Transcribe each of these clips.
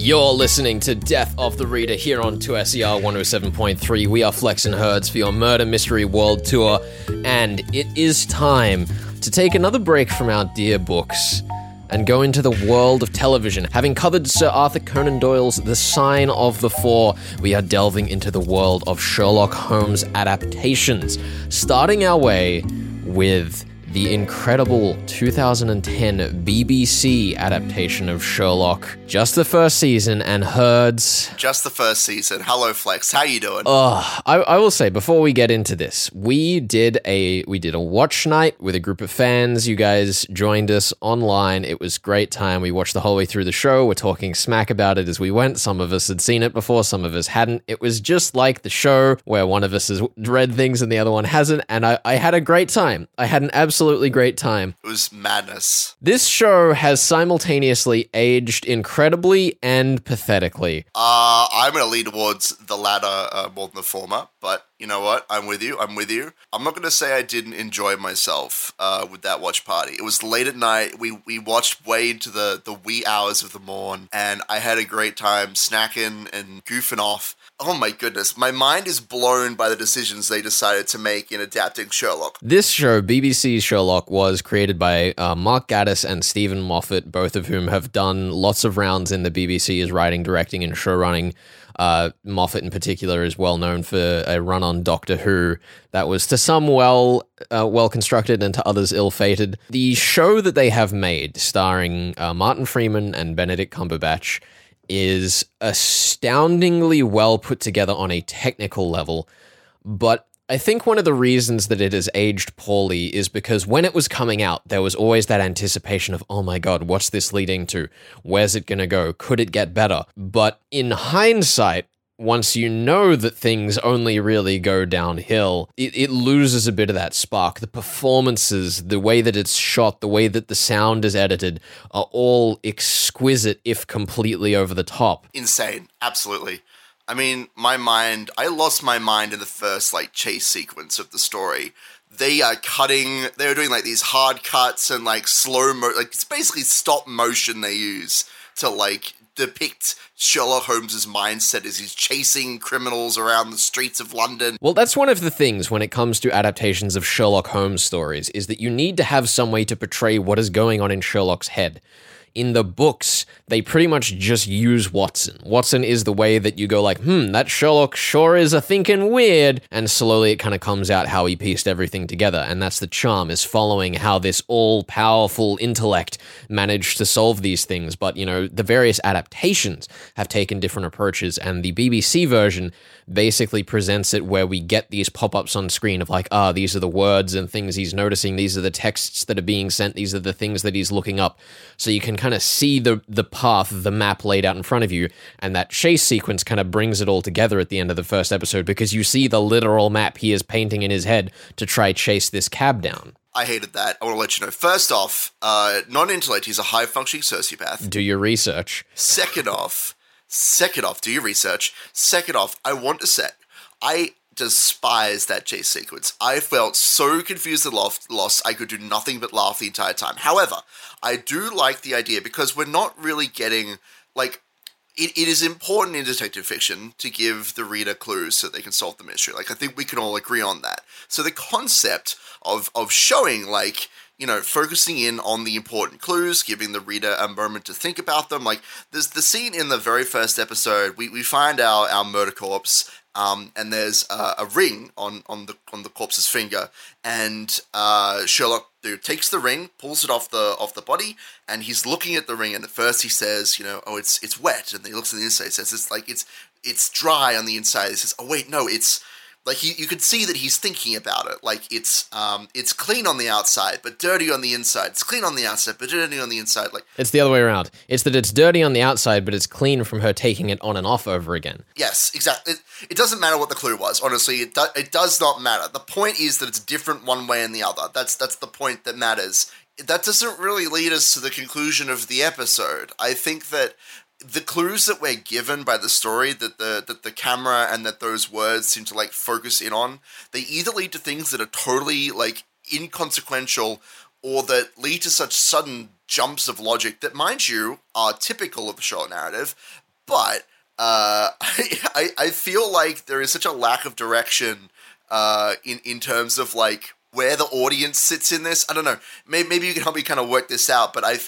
You're listening to Death of the Reader here on 2SER 107.3. We are Flex and Herds for your Murder Mystery World Tour, and it is time to take another break from our dear books and go into the world of television. Having covered Sir Arthur Conan Doyle's The Sign of the Four, we are delving into the world of Sherlock Holmes adaptations, starting our way with the incredible 2010 BBC adaptation of Sherlock. Just the first season, and Herds. Just the first season. Hello, Flex. How you doing? I will say, before we get into this, we did a watch night with a group of fans. You guys joined us online. It was a great time. We watched the whole way through the show. We're talking smack about it as we went. Some of us had seen it before, some of us hadn't. It was just like the show where one of us has read things and the other one hasn't, and I had a great time. I had an absolutely great time. It was madness. This show has simultaneously aged incredibly and pathetically. I'm going to lean towards the latter more than the former, but you know what? I'm with you. I'm not going to say I didn't enjoy myself with that watch party. It was late at night. We watched way into the wee hours of the morn, and I had a great time snacking and goofing off. Oh my goodness, my mind is blown by the decisions they decided to make in adapting Sherlock. This show, BBC's Sherlock, was created by Mark Gatiss and Stephen Moffat, both of whom have done lots of rounds in the BBC as writing, directing, and showrunning. Moffat in particular is well known for a run on Doctor Who that was to some well constructed and to others ill-fated. The show that they have made, starring Martin Freeman and Benedict Cumberbatch, is astoundingly well put together on a technical level, but I think one of the reasons that it has aged poorly is because when it was coming out, there was always that anticipation of, oh my god, what's this leading to? Where's it gonna go? Could it get better? But in hindsight, once you know that things only really go downhill, it loses a bit of that spark. The performances, the way that it's shot, the way that the sound is edited are all exquisite, if completely over the top. Insane. Absolutely. I mean, I lost my mind in the first, chase sequence of the story. They are doing, these hard cuts and, slow-mo, it's basically stop motion they use to, depict Sherlock Holmes' mindset as he's chasing criminals around the streets of London. Well, that's one of the things when it comes to adaptations of Sherlock Holmes stories, is that you need to have some way to portray what is going on in Sherlock's head. In the books, they pretty much just use Watson. Watson is the way that you go that Sherlock sure is a thinking weird, and slowly it kind of comes out how he pieced everything together, and that's the charm, is following how this all-powerful intellect managed to solve these things. But, the various adaptations have taken different approaches, and the BBC version basically presents it where we get these pop-ups on screen of these are the words and things he's noticing, these are the texts that are being sent, these are the things that he's looking up, so you can kind of see the path, the map laid out in front of you, and that chase sequence kind of brings it all together at the end of the first episode, because you see the literal map he is painting in his head to try chase this cab down. I hated that. I want to let you know. First off, non-intellect, he's a high-functioning sociopath. Do your research. Second off, do your research. Second off, I want to say, I despise that chase sequence. I felt so confused and lost, I could do nothing but laugh the entire time. However, I do like the idea, because we're not really getting, it is important in detective fiction to give the reader clues so they can solve the mystery. I think we can all agree on that. So the concept of showing, focusing in on the important clues, giving the reader a moment to think about them. There's the scene in the very first episode, we find our murder corpse, and there's a ring on the corpse's finger, and Sherlock takes the ring, pulls it off the body, and he's looking at the ring, and at first he says, it's wet, and then he looks at the inside, he says it's dry on the inside. He says, oh wait, no, it's you could see that he's thinking about it. It's clean on the outside, but dirty on the inside. It's clean on the outside, but dirty on the inside. It's the other way around. It's that it's dirty on the outside, but it's clean from her taking it on and off over again. Yes, exactly. It doesn't matter what the clue was. Honestly, it does not matter. The point is that it's different one way and the other. That's the point that matters. That doesn't really lead us to the conclusion of the episode. I think that the clues that we're given by the story, that the camera and that those words seem to focus in on, they either lead to things that are totally inconsequential, or that lead to such sudden jumps of logic that, mind you, are typical of the Sherlock narrative, But I feel like there is such a lack of direction in terms of like where the audience sits in this. I don't know. Maybe you can help me kind of work this out. But I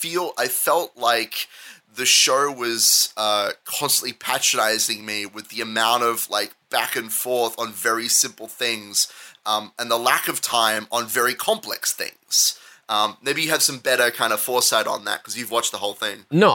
felt like the show was constantly patronizing me with the amount of like back and forth on very simple things, and the lack of time on very complex things. Maybe you have some better kind of foresight on that because you've watched the whole thing. No,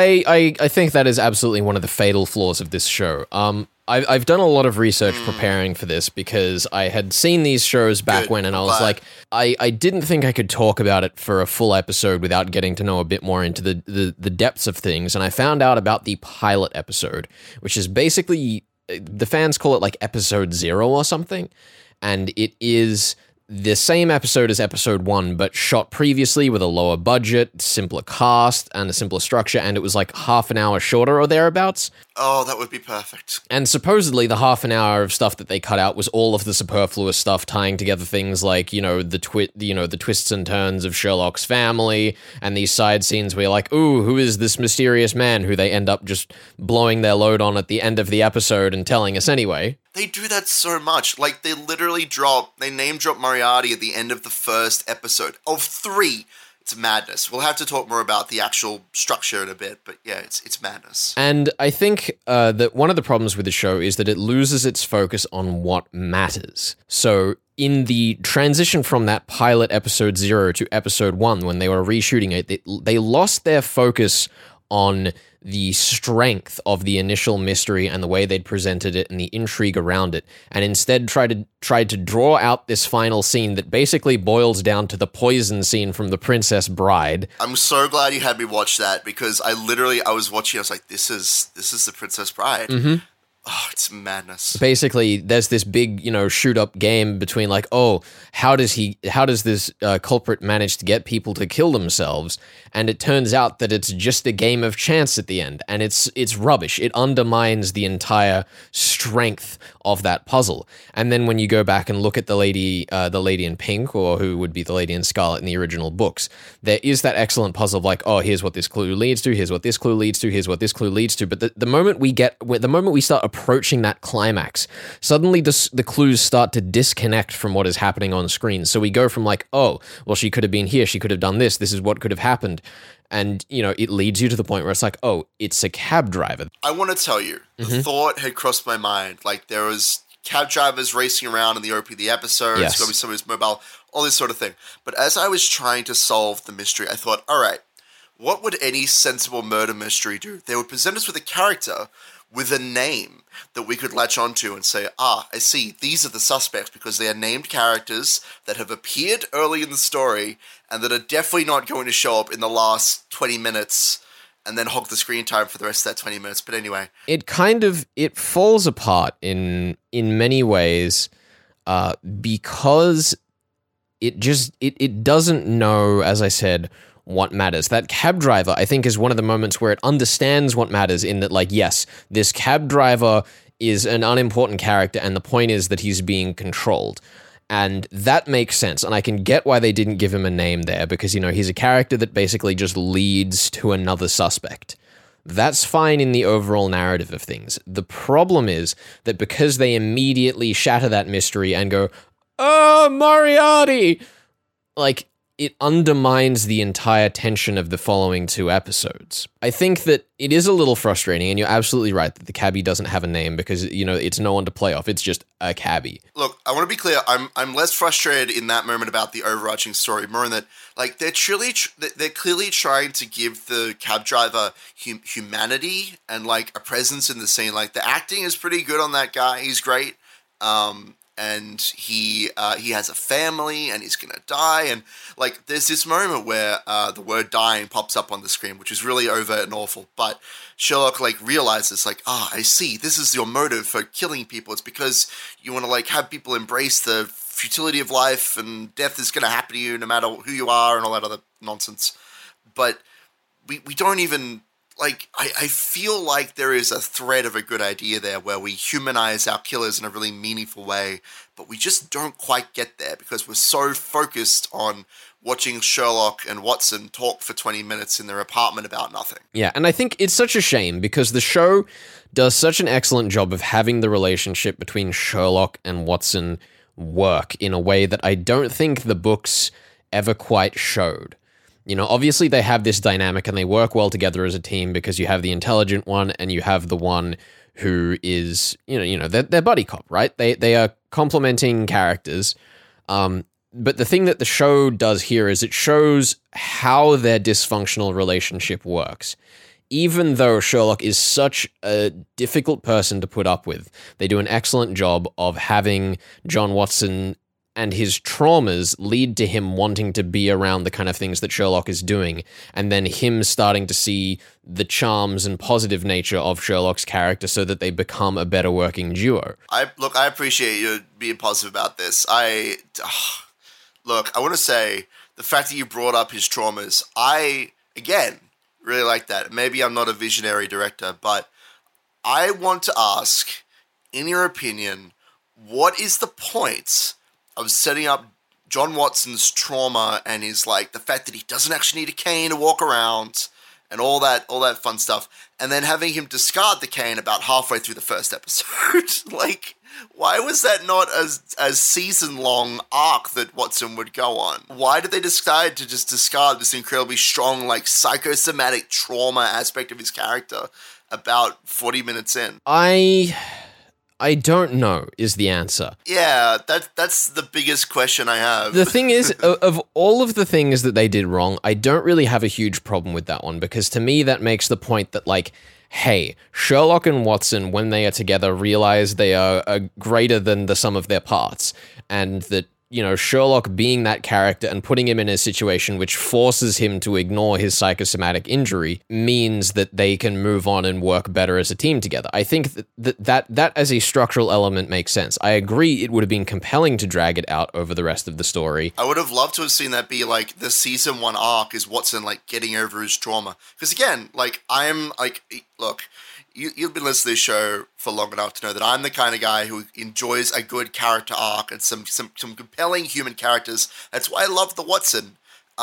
I think that is absolutely one of the fatal flaws of this show. I've done a lot of research preparing for this because I had seen these shows back when, and I was like, I didn't think I could talk about it for a full episode without getting to know a bit more into the depths of things, and I found out about the pilot episode, which is basically, the fans call it like episode 0 or something, and it is the same episode as episode 1, but shot previously with a lower budget, simpler cast, and a simpler structure, and it was like half an hour shorter or thereabouts. Oh, that would be perfect. And supposedly the half an hour of stuff that they cut out was all of the superfluous stuff tying together things like, the twists and turns of Sherlock's family, and these side scenes where you're like, ooh, who is this mysterious man who they end up just blowing their load on at the end of the episode and telling us anyway. They do that so much. Like, they literally name drop Moriarty at the end of the first episode of 3. It's madness. We'll have to talk more about the actual structure in a bit, but yeah, it's madness. And I think that one of the problems with the show is that it loses its focus on what matters. So in the transition from that pilot episode 0 to episode 1, when they were reshooting it, they lost their focus on the strength of the initial mystery and the way they'd presented it and the intrigue around it, and instead tried to draw out this final scene that basically boils down to the poison scene from The Princess Bride. I'm so glad you had me watch that because I was watching, I was like, this is The Princess Bride. Mm-hmm. Oh, it's madness. Basically, there's this big, shoot-up game between like, oh, how does this culprit manage to get people to kill themselves? And it turns out that it's just a game of chance at the end, and it's rubbish. It undermines the entire strength of that puzzle. And then when you go back and look at the lady in pink, or who would be the lady in scarlet in the original books, there is that excellent puzzle of like, oh, here's what this clue leads to, here's what this clue leads to, here's what this clue leads to. But the moment we start approaching that climax, suddenly the clues start to disconnect from what is happening on screen. So we go from like, oh, well, she could have been here, she could have done this is what could have happened. And, it leads you to the point where it's like, oh, it's a cab driver. I want to tell you, the thought had crossed my mind. Like, there was cab drivers racing around in the OP of the episode. Yes. It's going to be somebody's mobile, all this sort of thing. But as I was trying to solve the mystery, I thought, all right, what would any sensible murder mystery do? They would present us with a character with a name that we could latch onto and say, I see, these are the suspects because they are named characters that have appeared early in the story and that are definitely not going to show up in the last 20 minutes and then hog the screen time for the rest of that 20 minutes. But anyway. It falls apart in many ways because it doesn't know, as I said, what matters. That cab driver, I think, is one of the moments where it understands what matters in that, like, yes, this cab driver is an unimportant character, and the point is that he's being controlled. And that makes sense, and I can get why they didn't give him a name there, because, he's a character that basically just leads to another suspect. That's fine in the overall narrative of things. The problem is that because they immediately shatter that mystery and go, oh, Moriarty! Like, it undermines the entire tension of the following 2 episodes. I think that it is a little frustrating, and you're absolutely right that the cabbie doesn't have a name because, it's no one to play off. It's just a cabbie. Look, I want to be clear. I'm less frustrated in that moment about the overarching story, more in that, like, they're clearly trying to give the cab driver humanity and, like, a presence in the scene. Like, the acting is pretty good on that guy. He's great. And he has a family and he's gonna die, and like there's this moment where the word dying pops up on the screen, which is really overt and awful, but Sherlock like realizes like, I see, this is your motive for killing people. It's because you want to like have people embrace the futility of life and death is gonna happen to you no matter who you are and all that other nonsense. But we don't even like, I feel like there is a thread of a good idea there where we humanize our killers in a really meaningful way, but we just don't quite get there because we're so focused on watching Sherlock and Watson talk for 20 minutes in their apartment about nothing. Yeah, and I think it's such a shame because the show does such an excellent job of having the relationship between Sherlock and Watson work in a way that I don't think the books ever quite showed. You know, obviously they have this dynamic and they work well together as a team because you have the intelligent one and you have the one who is, they're buddy cop, right? They are complementing characters. But the thing that the show does here is it shows how their dysfunctional relationship works. Even though Sherlock is such a difficult person to put up with, they do an excellent job of having John Watson and his traumas lead to him wanting to be around the kind of things that Sherlock is doing, and then him starting to see the charms and positive nature of Sherlock's character so that they become a better working duo. I appreciate you being positive about this. I want to say the fact that you brought up his traumas, I, again, really like that. Maybe I'm not a visionary director, but I want to ask, in your opinion, what is the point of setting up John Watson's trauma and his, like, the fact that he doesn't actually need a cane to walk around and all that fun stuff, and then having him discard the cane about halfway through the first episode? Like, why was that not a season-long arc that Watson would go on? Why did they decide to just discard this incredibly strong, like, psychosomatic trauma aspect of his character about 40 minutes in? I don't know is the answer. Yeah, that's the biggest question I have. The thing is, of all of the things that they did wrong, I don't really have a huge problem with that one, because to me that makes the point that, like, hey, Sherlock and Watson, when they are together, realize they are greater than the sum of their parts, and that, Sherlock being that character and putting him in a situation which forces him to ignore his psychosomatic injury means that they can move on and work better as a team together. I think that as a structural element makes sense. I agree it would have been compelling to drag it out over the rest of the story. I would have loved to have seen that be like the season 1 arc is Watson, like, getting over his trauma. Because again, like, I'm like, look, You've been listening to this show for long enough to know that I'm the kind of guy who enjoys a good character arc and some compelling human characters. That's why I love the Watson.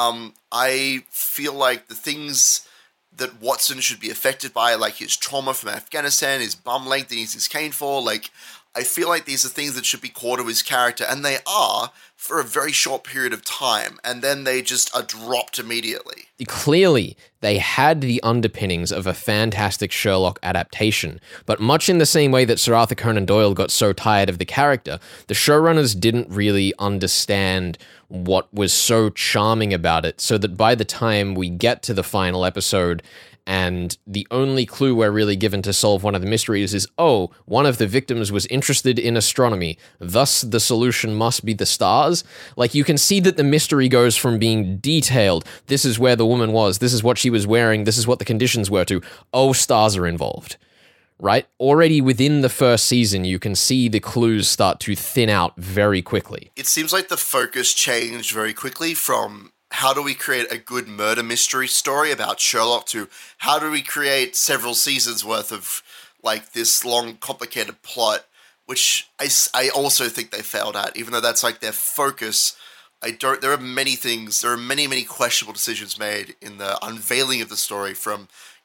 I feel like the things that Watson should be affected by, like his trauma from Afghanistan, his bum length that he needs his cane for, like, I feel like these are things that should be core to his character, and they are for a very short period of time, and then they just are dropped immediately. Clearly, they had the underpinnings of a fantastic Sherlock adaptation, but much in the same way that Sir Arthur Conan Doyle got so tired of the character, the showrunners didn't really understand what was so charming about it, so that by the time we get to the final episode, and the only clue we're really given to solve one of the mysteries is, oh, one of the victims was interested in astronomy, thus the solution must be the stars. Like, you can see that the mystery goes from being detailed, this is where the woman was, this is what she was wearing, this is what the conditions were, to, oh, stars are involved. Right? Already within the first season, you can see the clues start to thin out very quickly. It seems like the focus changed very quickly from how do we create a good murder mystery story about Sherlock to how do we create several seasons worth of, like, this long, complicated plot, which I also think they failed at, even though that's, like, their focus. There are many things, there are many questionable decisions made in the unveiling of the story, from,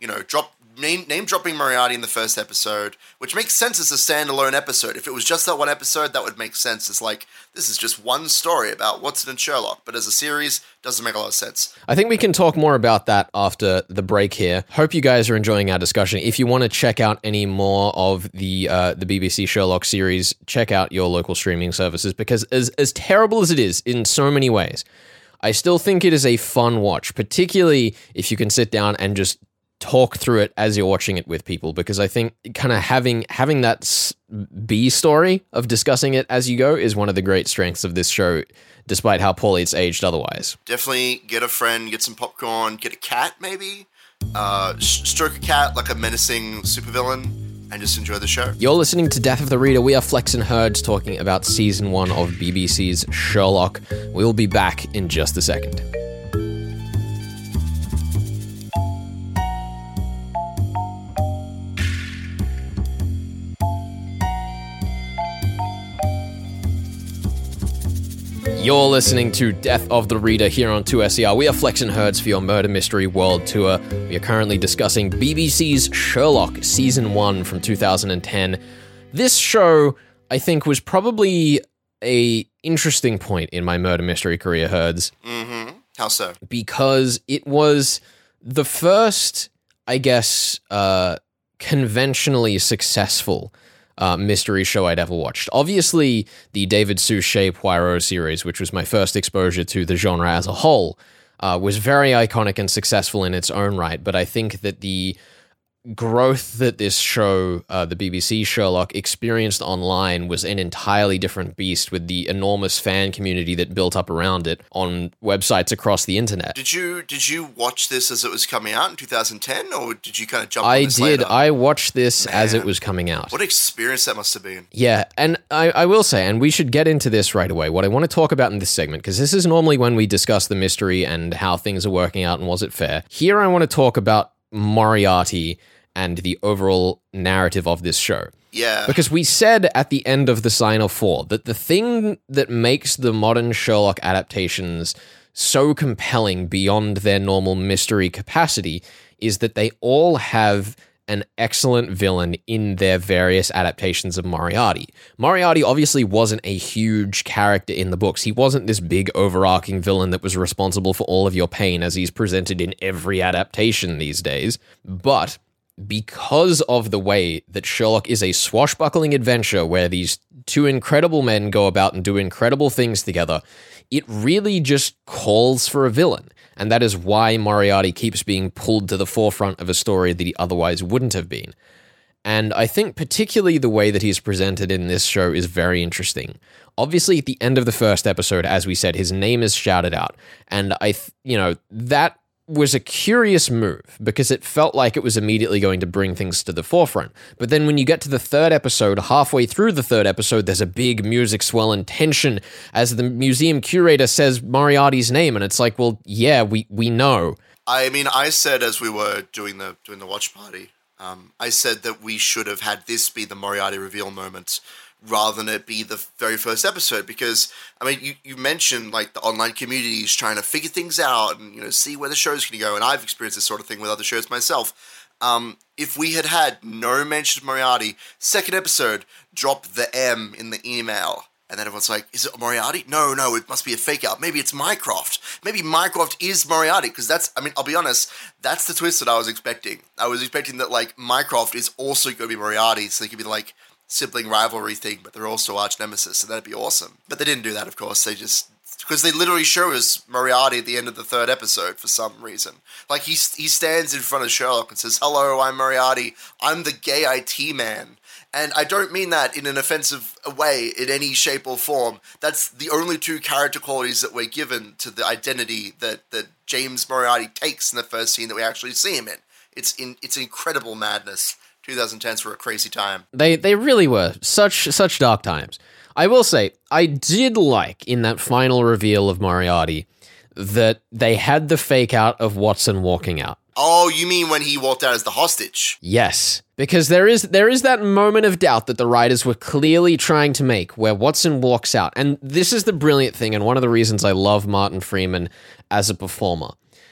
name dropping Moriarty in the first episode, which makes sense as a standalone episode. If it was just that one episode, that would make sense. It's like, this is just one story about Watson and Sherlock, but as a series, doesn't make a lot of sense. I think we can talk more about that after the break here. Hope you guys are enjoying our discussion. If you want to check out any more of the BBC Sherlock series, check out your local streaming services, because as terrible as it is in so many ways, I still think it is a fun watch, particularly if you can sit down and just talk through it as you're watching it with people, because I think kind of having that B story of discussing it as you go is one of the great strengths of this show, despite how poorly it's aged otherwise. Definitely get a friend, get some popcorn, get a cat maybe, stroke a cat like a menacing supervillain, and just enjoy the show. You're listening to Death of the Reader. We are Flex and Herds talking about Season 1 of BBC's Sherlock. We'll be back in just a second. You're listening to Death of the Reader here on 2SER. We are Flex and Herds for your Murder Mystery World Tour. We are currently discussing BBC's Sherlock Season 1 from 2010. This show, I think, was probably a interesting point in my murder mystery career, Herds. Mm-hmm. How so? Because it was the first, I guess, conventionally successful mystery show I'd ever watched. Obviously, the David Suchet Poirot series, which was my first exposure to the genre as a whole, was very iconic and successful in its own right, but I think that the growth that this show, the BBC Sherlock, experienced online was an entirely different beast, with the enormous fan community that built up around it on websites across the internet. Did you watch this as it was coming out in 2010, or did you kind of jump on this later? later? I watched this as it was coming out. What experience that must have been. Yeah, and I will say, and we should get into this right away, what I want to talk about in this segment, because this is normally when we discuss the mystery and how things are working out and was it fair. Here I want to talk about Moriarty and the overall narrative of this show. Yeah. Because we said at the end of The Sign of 4 that the thing that makes the modern Sherlock adaptations so compelling beyond their normal mystery capacity is that they all have an excellent villain in their various adaptations of Moriarty. Moriarty obviously wasn't a huge character in the books. He wasn't this big overarching villain that was responsible for all of your pain as he's presented in every adaptation these days. But because of the way that Sherlock is a swashbuckling adventure where these two incredible men go about and do incredible things together, it really just calls for a villain. And that is why Moriarty keeps being pulled to the forefront of a story that he otherwise wouldn't have been. And I think particularly the way that he's presented in this show is very interesting. Obviously, at the end of the first episode, as we said, his name is shouted out. And that was a curious move because it felt like it was immediately going to bring things to the forefront. But then when you get to the third episode, halfway through the third episode, there's a big music swell and tension as the museum curator says Moriarty's name, and it's like, well, yeah, we know. I mean, I said as we were doing the watch party, I said that we should have had this be the Moriarty reveal moment rather than it be the very first episode, because, I mean, you mentioned, like, the online communities trying to figure things out and, see where the show's going to go, and I've experienced this sort of thing with other shows myself. If we had no mention of Moriarty, second episode, drop the M in the email, and then everyone's like, is it Moriarty? No, it must be a fake out. Maybe it's Mycroft. Maybe Mycroft is Moriarty, because I'll be honest, that's the twist that I was expecting. I was expecting that, like, Mycroft is also going to be Moriarty, so they could be, like, sibling rivalry thing, but they're also arch nemesis, so that'd be awesome. But they didn't do that, of course. Because they literally show us Moriarty at the end of the third episode for some reason. Like, he stands in front of Sherlock and says, "Hello, I'm Moriarty. I'm the gay IT man." And I don't mean that in an offensive way in any shape or form. That's the only two character qualities that we're given to the identity that James Moriarty takes in the first scene that we actually see him in. It's incredible madness. 2010s were a crazy time. They really were. Such dark times. I will say, I did like, in that final reveal of Moriarty, that they had the fake out of Watson walking out. Oh, you mean when he walked out as the hostage? Yes, because there is that moment of doubt that the writers were clearly trying to make, where Watson walks out. And this is the brilliant thing, and one of the reasons I love Martin Freeman as a performer,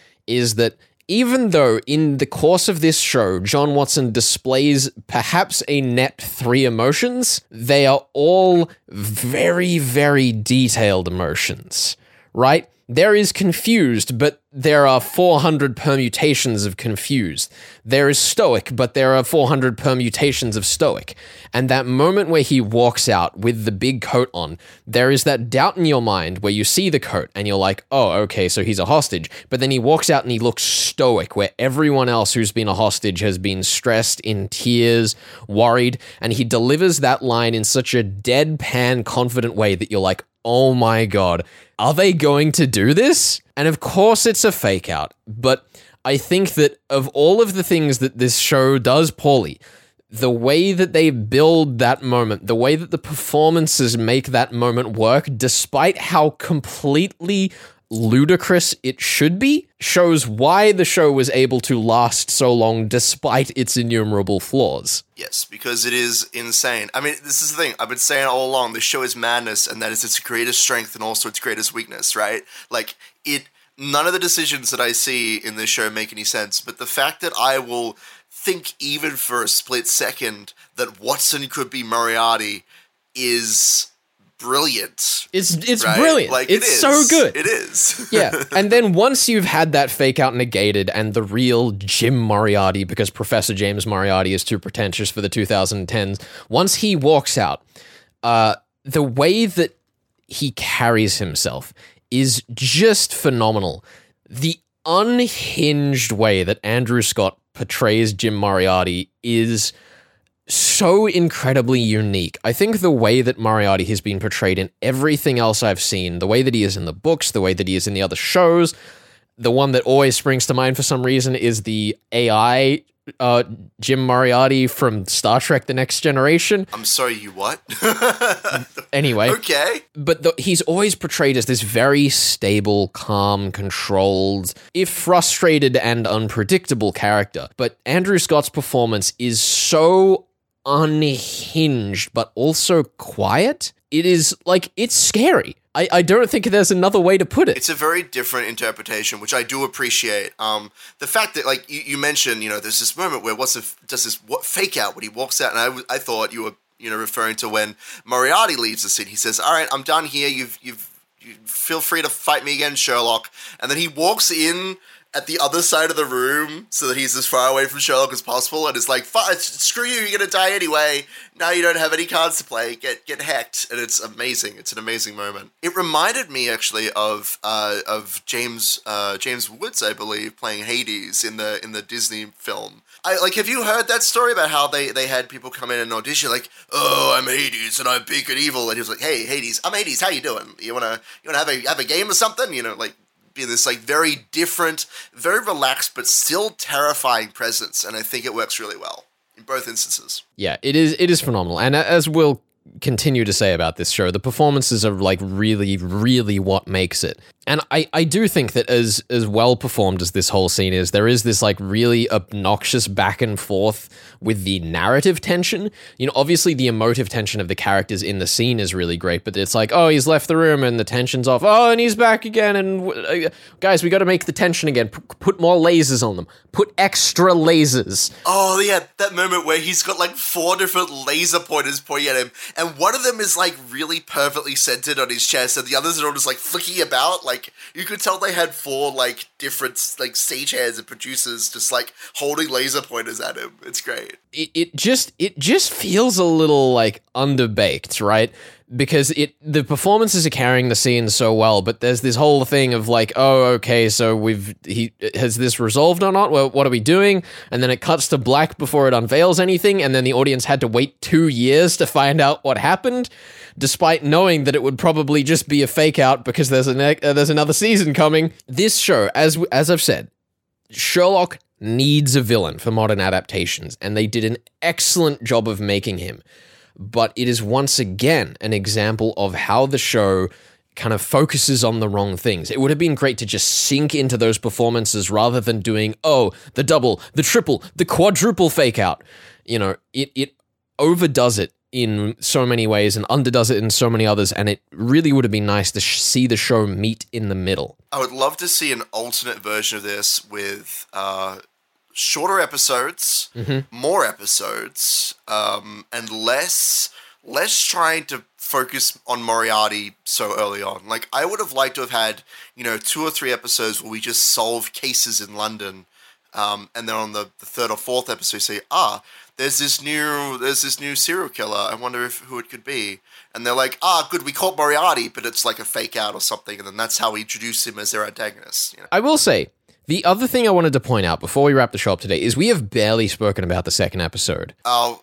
is that even though in the course of this show, John Watson displays perhaps a net 3 emotions, they are all very, very detailed emotions, right? There is confused, but there are 400 permutations of confused. There is stoic, but there are 400 permutations of stoic. And that moment where he walks out with the big coat on, there is that doubt in your mind where you see the coat and you're like, oh, okay, so he's a hostage. But then he walks out and he looks stoic, where everyone else who's been a hostage has been stressed, in tears, worried. And he delivers that line in such a deadpan, confident way that you're like, oh my God, are they going to do this? And of course it's a fake out, but I think that of all of the things that this show does poorly, the way that they build that moment, the way that the performances make that moment work, despite how completely ludicrous it should be, shows why the show was able to last so long despite its innumerable flaws. Yes, because it is insane. I mean, this is the thing. I've been saying all along, this show is madness, and that is its greatest strength and also its greatest weakness, right? Like, none of the decisions that I see in this show make any sense, but the fact that I will think even for a split second that Watson could be Moriarty is brilliant. It's right? brilliant. Like, it's so good. It is. Yeah, and then once you've had that fake out negated and the real Jim Moriarty, because Professor James Moriarty is too pretentious for the 2010s, once he walks out, the way that he carries himself is just phenomenal. The unhinged way that Andrew Scott portrays Jim Moriarty is so incredibly unique. I think the way that Moriarty has been portrayed in everything else I've seen, the way that he is in the books, the way that he is in the other shows, the one that always springs to mind for some reason is the AI Jim Moriarty from Star Trek The Next Generation. I'm sorry, you what? Anyway. Okay. But he's always portrayed as this very stable, calm, controlled, if frustrated and unpredictable character. But Andrew Scott's performance is so unhinged, but also quiet. It is, like, it's scary. I don't think there's another way to put it. It's a very different interpretation, which I do appreciate. The fact that, like, you mentioned, there's this moment where does this fake out when he walks out, and I thought you were, referring to when Moriarty leaves the scene. He says, "All right, I'm done here. You feel free to fight me again, Sherlock." And then he walks in at the other side of the room so that he's as far away from Sherlock as possible, and it's like, screw you, you're gonna die anyway. Now you don't have any cards to play. Get hacked. And it's amazing. It's an amazing moment. It reminded me actually of James Woods, I believe, playing Hades in the Disney film. Have you heard that story about how they had people come in and audition like, "Oh, I'm Hades and I'm big and evil," and he was like, "Hey, Hades, I'm Hades. How you doing? You wanna have a game or something?" Be this like very different, very relaxed, but still terrifying presence, and I think it works really well in both instances. Yeah, it is phenomenal, and as we'll continue to say about this show, the performances are like really, really what makes it. And I do think that as well performed as this whole scene is, there is this like really obnoxious back and forth with the narrative tension. Obviously the emotive tension of the characters in the scene is really great, but it's like, oh, he's left the room and the tension's off. Oh, and he's back again. And guys, we got to make the tension again. Put more lasers on them. Put extra lasers. Oh, yeah, that moment where he's got like 4 different laser pointers pointing at him, and one of them is like really perfectly centered on his chest, and the others are all just like flicking about. Like, you could tell they had 4 like different like stagehands and producers just like holding laser pointers at him. It's great. It just feels a little like underbaked, right? Because the performances are carrying the scene so well, but there's this whole thing of like, oh, okay, so has this resolved or not? Well, what are we doing? And then it cuts to black before it unveils anything, and then the audience had to wait 2 years to find out what happened, despite knowing that it would probably just be a fake out because there's another season coming. This show, as I've said, Sherlock needs a villain for modern adaptations, and they did an excellent job of making him. But it is once again an example of how the show kind of focuses on the wrong things. It would have been great to just sink into those performances rather than doing, the double, the triple, the quadruple fake out. It overdoes it in so many ways and underdoes it in so many others, and it really would have been nice to see the show meet in the middle. I would love to see an alternate version of this with shorter episodes, more episodes, and less trying to focus on Moriarty so early on. Like, I would have liked to have had, 2 or 3 episodes where we just solve cases in London, and then on the 3rd or 4th episode, say, there's this new serial killer. I wonder who it could be. And they're like, good, we caught Moriarty, but it's like a fake out or something, and then that's how we introduce him as their antagonist. I will say, the other thing I wanted to point out before we wrap the show up today is we have barely spoken about the second episode. Oh,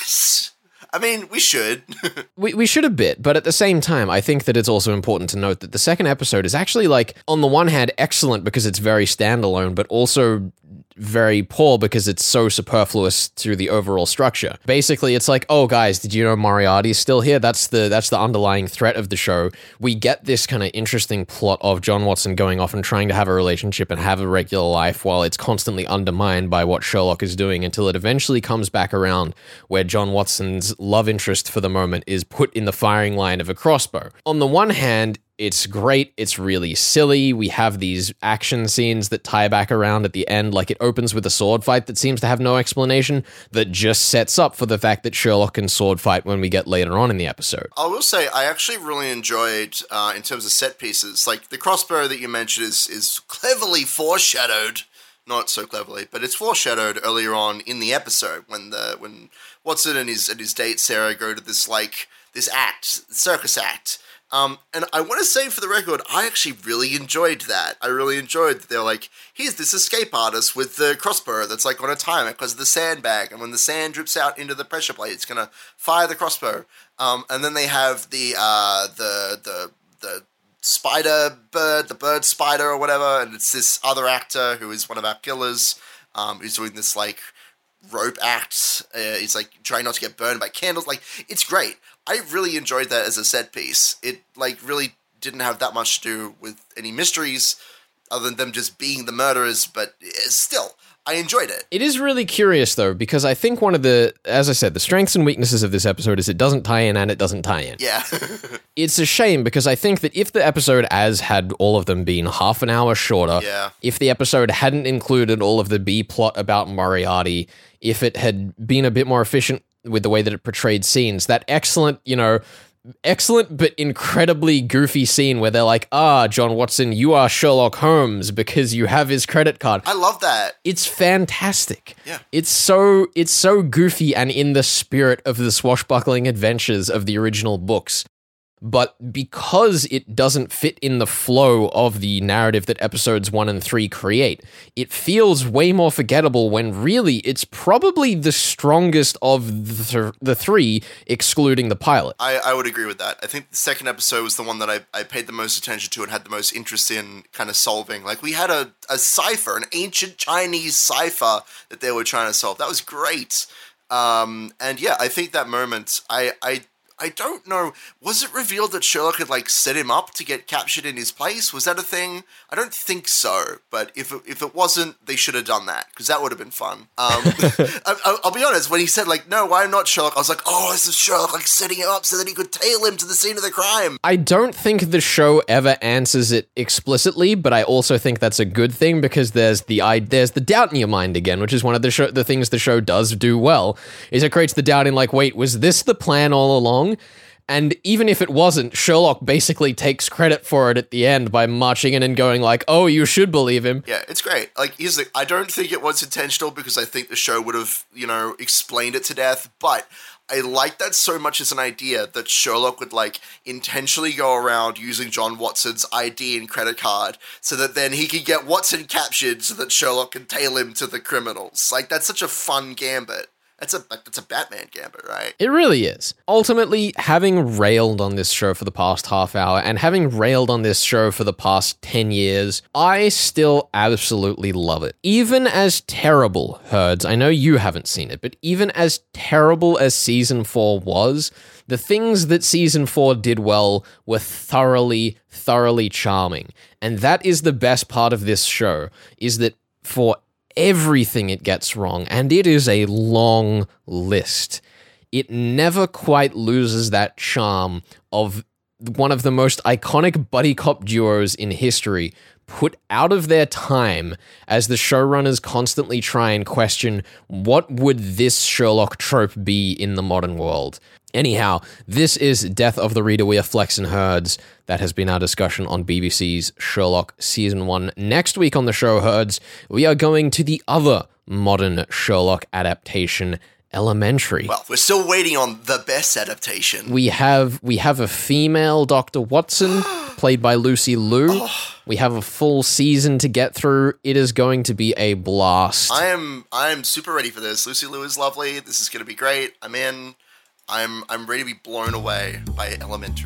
I mean, we should. we should a bit, but at the same time, I think that it's also important to note that the second episode is actually, like, on the one hand, excellent because it's very standalone, but also very poor because it's so superfluous to the overall structure. Basically, it's like, oh guys, did you know Moriarty's still here? That's the underlying threat of the show. We get this kind of interesting plot of John Watson going off and trying to have a relationship and have a regular life while it's constantly undermined by what Sherlock is doing, until it eventually comes back around where John Watson's love interest for the moment is put in the firing line of a crossbow. On the one hand, it's great. It's really silly. We have these action scenes that tie back around at the end. Like, it opens with a sword fight that seems to have no explanation, that just sets up for the fact that Sherlock can sword fight when we get later on in the episode. I will say, I actually really enjoyed, in terms of set pieces, like the crossbow that you mentioned is cleverly foreshadowed. Not so cleverly, but it's foreshadowed earlier on in the episode when Watson and his date Sarah go to this circus act. And I want to say, for the record, I actually really enjoyed that. I really enjoyed that they're like, here's this escape artist with the crossbow that's like on a timer because of the sandbag, and when the sand drips out into the pressure plate, it's gonna fire the crossbow. And then they have the spider bird, the bird spider or whatever, and it's this other actor who is one of our killers, who's doing this like rope act. He's like trying not to get burned by candles. Like, it's great. I really enjoyed that as a set piece. It like really didn't have that much to do with any mysteries other than them just being the murderers, but still, I enjoyed it. It is really curious, though, because I think one of the, as I said, the strengths and weaknesses of this episode is it doesn't tie in and it doesn't tie in. Yeah. It's a shame, because I think that if the episode as had all of them been half an hour shorter, if the episode hadn't included all of the B plot about Moriarty, if it had been a bit more efficient with the way that it portrayed scenes, that excellent but incredibly goofy scene where they're like, John Watson, you are Sherlock Holmes because you have his credit card. I love that. It's fantastic. Yeah. It's so goofy and in the spirit of the swashbuckling adventures of the original books. But because it doesn't fit in the flow of the narrative that episodes 1 and 3 create, it feels way more forgettable when really it's probably the strongest of the three, excluding the pilot. I would agree with that. I think the second episode was the one that I paid the most attention to and had the most interest in kind of solving. Like, we had a cipher, an ancient Chinese cipher that they were trying to solve. That was great. And yeah, I think that moment, I don't know, was it revealed that Sherlock had, like, set him up to get captured in his place? Was that a thing? I don't think so, but if it wasn't, they should have done that, because that would have been fun. I'll be honest, when he said, like, no, I'm not Sherlock, I was like, oh, this is Sherlock, like, setting him up so that he could tail him to the scene of the crime. I don't think the show ever answers it explicitly, but I also think that's a good thing, because there's the doubt in your mind again, which is one of the things the show does do well, is it creates the doubt in, like, wait, was this the plan all along? And even if it wasn't, Sherlock basically takes credit for it at the end by marching in and going like, oh, you should believe him. Yeah, it's great. Like, I don't think it was intentional, because I think the show would have, explained it to death, but I like that so much as an idea that Sherlock would, like, intentionally go around using John Watson's ID and credit card so that then he can get Watson captured so that Sherlock can tail him to the criminals. Like, that's such a fun gambit. It's a Batman gambit, right? It really is. Ultimately, having railed on this show for the past half hour and having railed on this show for the past 10 years, I still absolutely love it. Even as terrible, Herds, I know you haven't seen it, but even as terrible as Season 4 was, the things that Season 4 did well were thoroughly, thoroughly charming. And that is the best part of this show, is that for everything it gets wrong, and it is a long list, it never quite loses that charm of one of the most iconic buddy cop duos in history, put out of their time as the showrunners constantly try and question, what would this Sherlock trope be in the modern world? Anyhow, this is Death of the Reader. We are Flex and Herds. That has been our discussion on BBC's Sherlock Season 1. Next week on the show, Herds, we are going to the other modern Sherlock adaptation, Elementary. Well, we're still waiting on the best adaptation. We have a female Dr. Watson, played by Lucy Liu. We have a full season to get through. It is going to be a blast. I am super ready for this. Lucy Liu is lovely. This is going to be great. I'm in. I'm ready to be blown away by Elementary.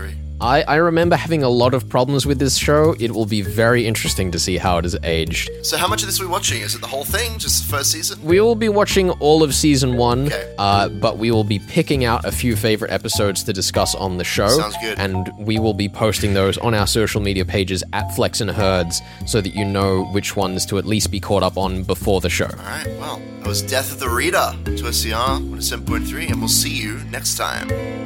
I remember having a lot of problems with this show. It will be very interesting to see how it has aged. So how much of this are we watching? Is it the whole thing? Just the first season? We will be watching all of season 1, Okay. but we will be picking out a few favorite episodes to discuss on the show. Sounds good. And we will be posting those on our social media pages at Flex and Herds so that you know which ones to at least be caught up on before the show. All right, well, that was Death of the Reader to SCR 107.3, and we'll see you next time.